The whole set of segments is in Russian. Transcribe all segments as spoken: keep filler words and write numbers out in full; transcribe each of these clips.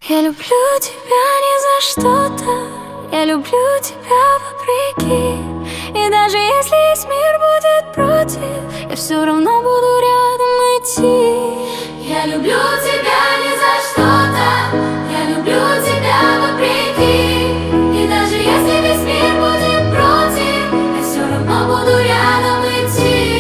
Я люблю тебя не за что-то, я люблю тебя вопреки. И даже если весь мир будет против, я все равно буду рядом идти. Я люблю тебя не за что-то, я люблю тебя вопреки. И даже если весь мир будет против, я все равно буду рядом идти.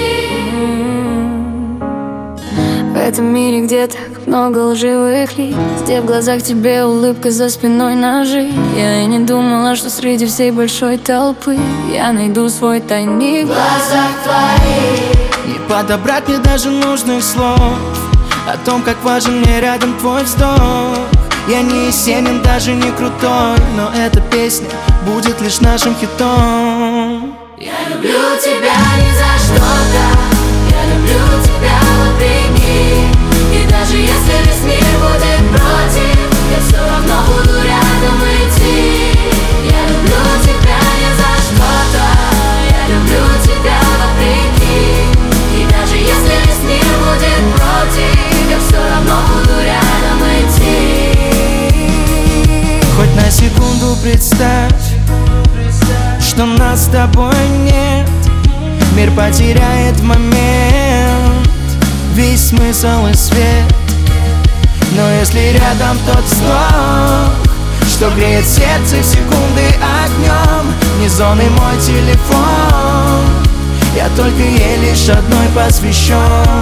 В этом мире, где так много лживых лиц, где в глазах тебе улыбка, за спиной ножи, я и не думала, что среди всей большой толпы я найду свой тайник в глазах твоих. Не подобрать мне даже нужных слов о том, как важен мне рядом твой вздох. Я не Есенин, даже не крутой, но эта песня будет лишь нашим хитом. Я люблю тебя не за что-то, я люблю тебя вопреки. И даже если весь мир будет против, я все равно буду рядом идти. Я люблю тебя не за что-то, я люблю тебя вопреки. И даже если весь мир будет против, я все равно буду рядом идти. Хоть на секунду представь, что нас с тобой нет. Мир потеряет в момент весь смысл и свет. Но если рядом тот вздох, что греет сердце в секунды огнем, не зоны мой телефон, я только ей лишь одной посвящен.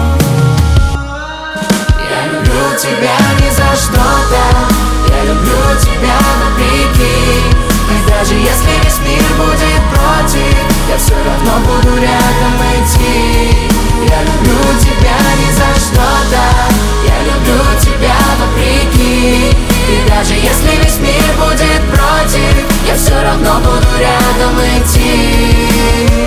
Я люблю тебя не за что-то, я люблю тебя вопреки. И даже если весь мир будет против, я все равно буду рядом идти. Я люблю тебя не за что-то, я люблю тебя вопреки. И даже если весь мир будет против, я все равно буду рядом идти.